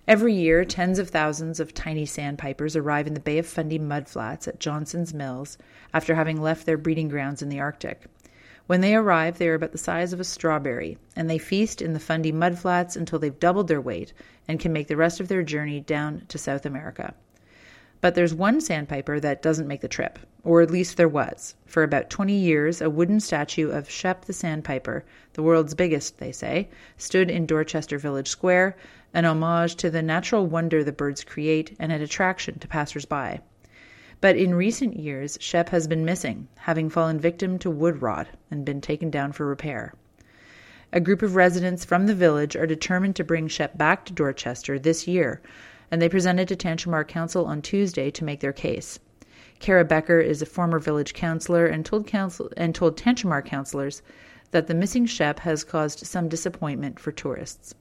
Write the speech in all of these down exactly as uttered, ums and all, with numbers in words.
Every year, tens of thousands of tiny sandpipers arrive in the Bay of Fundy mudflats at Johnson's Mills after having left their breeding grounds in the Arctic. When they arrive, they are about the size of a strawberry, and they feast in the Fundy mudflats until they've doubled their weight and can make the rest of their journey down to South America. But there's one sandpiper that doesn't make the trip, or at least there was. For about twenty years, a wooden statue of Shep the Sandpiper, the world's biggest, they say, stood in Dorchester Village Square, an homage to the natural wonder the birds create and an attraction to passers-by. But in recent years, Shep has been missing, having fallen victim to wood rot and been taken down for repair. A group of residents from the village are determined to bring Shep back to Dorchester this year, and they presented to Tantramar Council on Tuesday to make their case. Kara Becker is a former village councillor and told council and told Tantramar councillors that the missing Shep has caused some disappointment for tourists.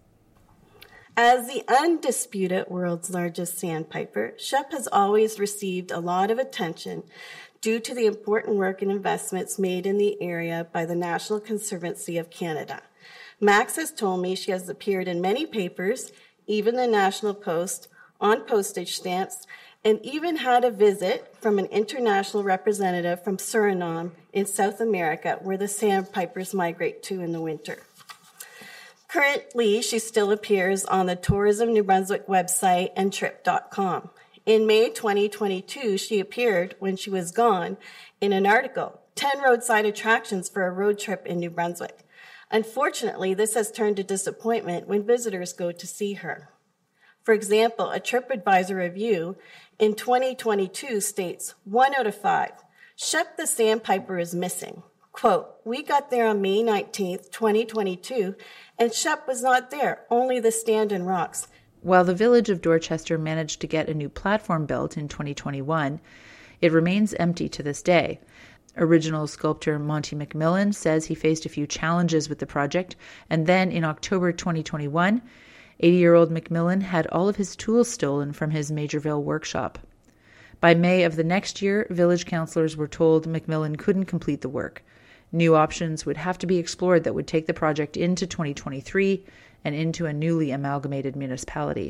As the undisputed world's largest sandpiper, Shep has always received a lot of attention due to the important work and investments made in the area by the National Conservancy of Canada. Max has told me she has appeared in many papers, even the National Post, on postage stamps, and even had a visit from an international representative from Suriname in South America, where the sandpipers migrate to in the winter. Currently, she still appears on the Tourism New Brunswick website and trip dot com. In May twenty twenty-two, she appeared, when she was gone, in an article, ten Roadside Attractions for a Road Trip in New Brunswick. Unfortunately, this has turned to disappointment when visitors go to see her. For example, a TripAdvisor review in twenty twenty-two states, one out of five, Shep the Sandpiper is missing. Quote, we got there on May nineteenth, twenty twenty-two, and Shep was not there, only the stand and rocks. While the village of Dorchester managed to get a new platform built in twenty twenty-one, it remains empty to this day. Original sculptor Monty McMillan says he faced a few challenges with the project, and then in October twenty twenty-one, eighty-year-old McMillan had all of his tools stolen from his Majorville workshop. By May of the next year, village councillors were told McMillan couldn't complete the work. New options would have to be explored that would take the project into twenty twenty-three and into a newly amalgamated municipality.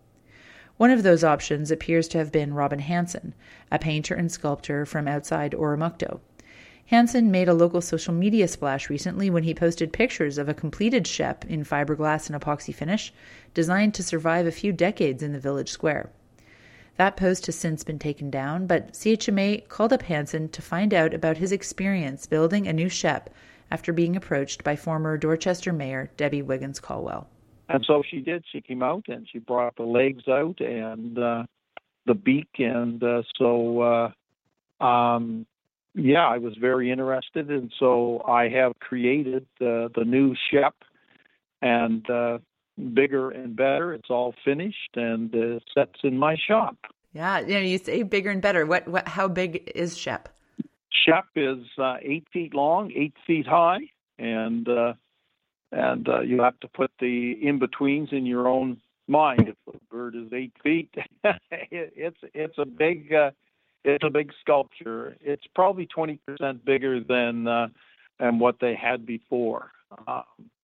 One of those options appears to have been Robin Hansen, a painter and sculptor from outside Oromocto. Hansen made a local social media splash recently when he posted pictures of a completed Shep in fiberglass and epoxy finish, designed to survive a few decades in the village square. That post has since been taken down, but C H M A called up Hansen to find out about his experience building a new Shep after being approached by former Dorchester Mayor Debbie Wiggins Caldwell. And so she did. She came out and she brought the legs out and uh, the beak. And uh, so, uh, um, yeah, I was very interested. And so I have created uh, the new Shep, and uh, bigger and better. It's all finished and uh, sets in my shop. Yeah, you know, you say bigger and better. What, what? How big is Shep? Shep is uh, eight feet long, eight feet high, and uh, and uh, you have to put the in-betweens in your own mind. If the bird is eight feet, it, it's it's a big uh, it's a big sculpture. It's probably twenty percent bigger than uh, than what they had before, um,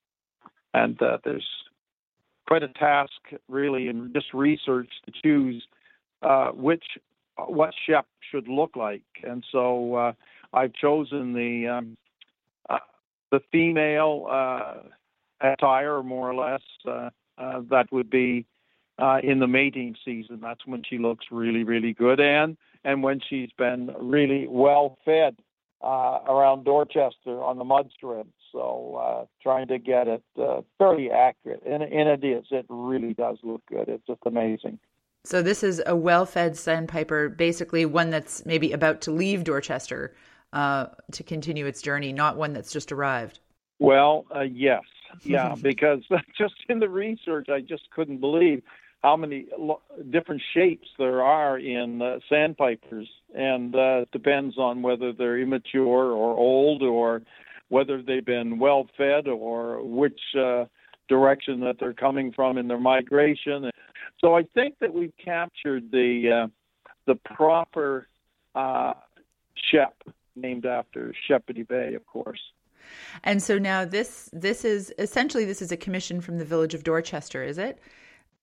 and uh, there's quite a task really in just research to choose uh, which what Shep should look like, and so uh, I've chosen the um, uh, the female uh, attire, more or less. Uh, uh, that would be uh, in the mating season. That's when she looks really, really good, and and when she's been really well fed uh, around Dorchester on the mud strips. So uh, trying to get it uh, very accurate, and, and it is. It really does look good. It's just amazing. So this is a well-fed sandpiper, basically one that's maybe about to leave Dorchester uh, to continue its journey, not one that's just arrived. Well, uh, yes. Yeah, because just in the research, I just couldn't believe how many lo- different shapes there are in uh, sandpipers. And uh, it depends on whether they're immature or old, or whether they've been well-fed, or which uh, direction that they're coming from in their migration. So I think that we've captured the uh, the proper uh, Shep, named after Sheppardy Bay, of course. And so now this this is essentially this is a commission from the village of Dorchester, is it?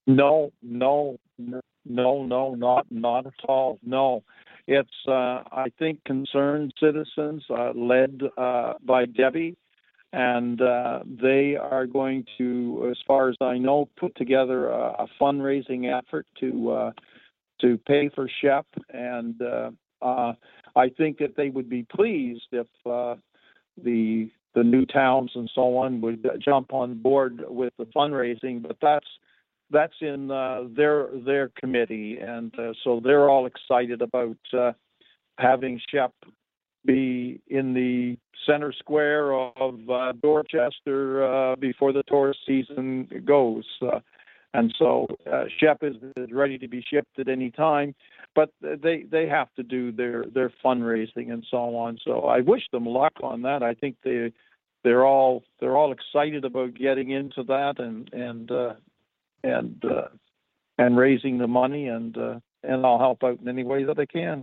No, no, no, no, no, not not at all. No, it's uh, I think concerned citizens uh, led uh, by Debbie, and uh, they are going to, as far as I know, put together a, a fundraising effort to uh, to pay for Shep, and uh, uh, I think that they would be pleased if uh, the the new towns and so on would jump on board with the fundraising. But that's that's in uh, their their committee, and uh, so they're all excited about uh, having Shep be in the center square of uh, Dorchester uh, before the tourist season goes. Uh, and so uh, Shep is, is ready to be shipped at any time, but they they have to do their, their fundraising and so on. So I wish them luck on that. I think they they're all they're all excited about getting into that and and uh, and uh, and raising the money, and uh, and I'll help out in any way that I can.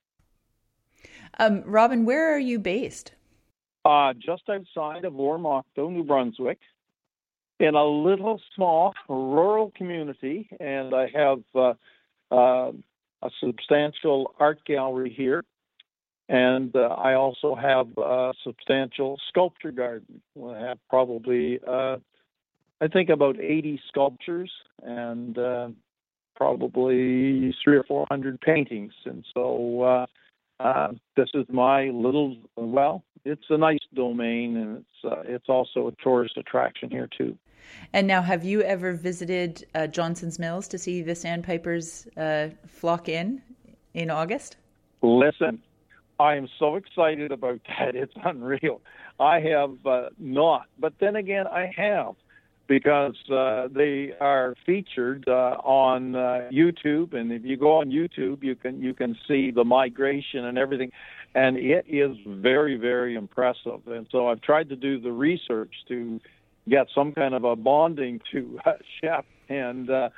Um, Robin, where are you based? Uh, just outside of Oromocto, New Brunswick, in a little small rural community, and I have uh, uh, a substantial art gallery here, and uh, I also have a substantial sculpture garden. I have probably, uh, I think, about eighty sculptures and uh, probably three or four hundred paintings, and so. Uh, Uh, this is my little, well, it's a nice domain, and it's uh, it's also a tourist attraction here, too. And now, have you ever visited uh, Johnson's Mills to see the sandpipers uh, flock in in August? Listen, I am so excited about that. It's unreal. I have uh, not, but then again, I have, because uh, they are featured uh, on uh, YouTube, and if you go on YouTube, you can you can see the migration and everything, and it is very, very impressive. And so I've tried to do the research to get some kind of a bonding to uh, Shep, and uh,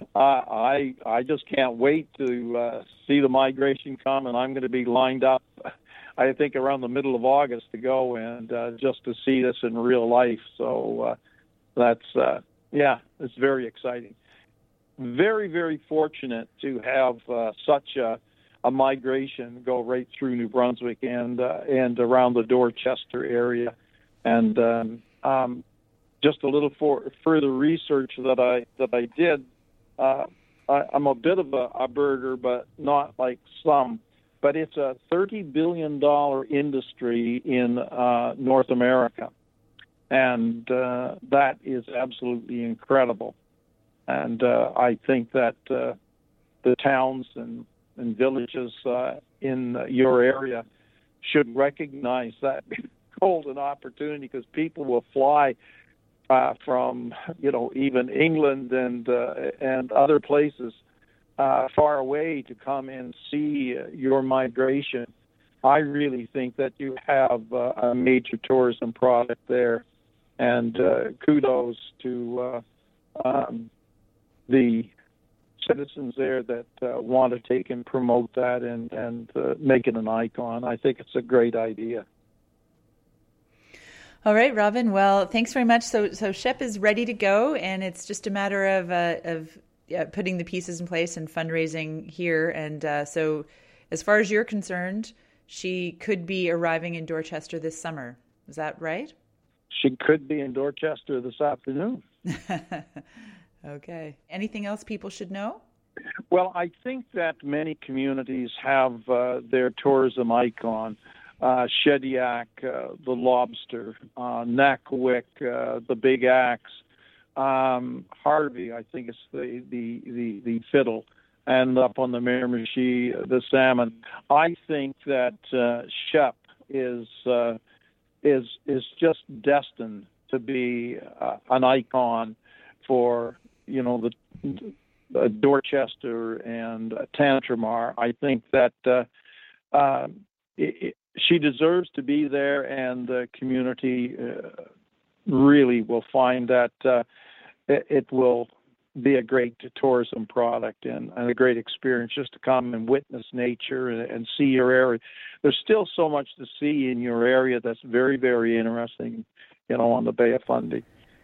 I I just can't wait to uh, see the migration come, and I'm going to be lined up, I think, around the middle of August to go and uh, just to see this in real life. So. Uh, That's, uh, yeah, it's very exciting. Very, very fortunate to have uh, such a, a migration go right through New Brunswick and uh, and around the Dorchester area. And um, um, just a little for, further research that I that I did, uh, I, I'm a bit of a, a birder, but not like some. But it's a thirty billion dollars industry in uh, North America. And uh, that is absolutely incredible. And uh, I think that uh, the towns and, and villages uh, in your area should recognize that golden opportunity, because people will fly uh, from, you know, even England and uh, and other places uh, far away to come and see uh, your migration. I really think that you have uh, a major tourism product there. And uh, kudos to uh, um, the citizens there that uh, want to take and promote that and, and uh, make it an icon. I think it's a great idea. All right, Robin. Well, thanks very much. So, so Shep is ready to go, and it's just a matter of uh, of uh, putting the pieces in place and fundraising here. And uh, so, as far as you're concerned, she could be arriving in Dorchester this summer. Is that right? She could be in Dorchester this afternoon. Okay. Anything else people should know? Well, I think that many communities have uh, their tourism icon. Uh, Shediac, uh, the lobster, uh, Nakawik, uh, the big axe, um, Harvey, I think it's the, the, the, the fiddle, and up on the Miramichi, the salmon. I think that uh, Shep is... Uh, is is just destined to be uh, an icon for, you know, the, the Dorchester and uh, Tantramar. I think that uh, uh, it, it, she deserves to be there, and the community uh, really will find that uh, it, it will be a great tourism product and, and a great experience just to come and witness nature and, and see your area. There's still so much to see in your area that's very, very interesting, you know, on the Bay of Fundy.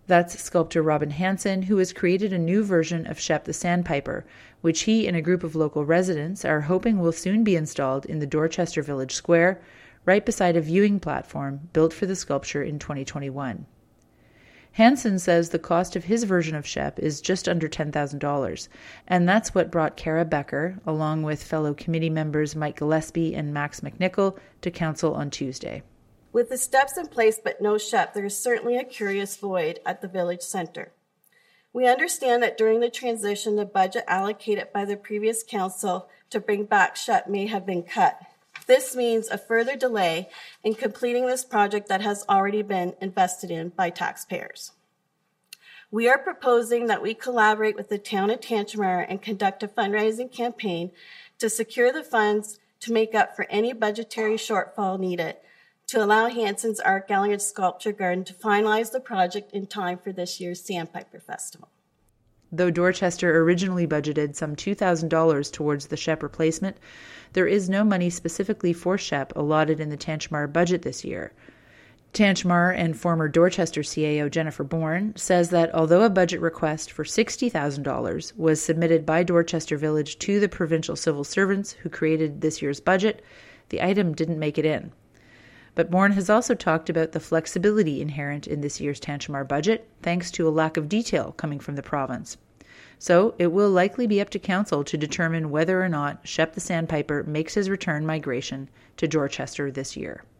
That's sculptor Robin Hansen, who has created a new version of Shep the Sandpiper, which he and a group of local residents are hoping will soon be installed in the Dorchester Village Square, right beside a viewing platform built for the sculpture in twenty twenty-one. Hansen says the cost of his version of Shep is just under ten thousand dollars, and that's what brought Kara Becker, along with fellow committee members Mike Gillespie and Max McNichol, to council on Tuesday. With the steps in place but no Shep, there is certainly a curious void at the village center. We understand that during the transition, the budget allocated by the previous council to bring back Shep may have been cut. This means a further delay in completing this project that has already been invested in by taxpayers. We are proposing that we collaborate with the town of Tantramar and conduct a fundraising campaign to secure the funds to make up for any budgetary shortfall needed to allow Hansen's Art Gallery and Sculpture Garden to finalize the project in time for this year's Sandpiper Festival. Though Dorchester originally budgeted some two thousand dollars towards the Shep replacement, there is no money specifically for Shep allotted in the Tantramar budget this year. Tantramar and former Dorchester C A O Jennifer Bourne says that although a budget request for sixty thousand dollars was submitted by Dorchester Village to the provincial civil servants who created this year's budget, the item didn't make it in. But Bourne has also talked about the flexibility inherent in this year's Tantramar budget, thanks to a lack of detail coming from the province. So it will likely be up to council to determine whether or not Shep the Sandpiper makes his return migration to Dorchester this year.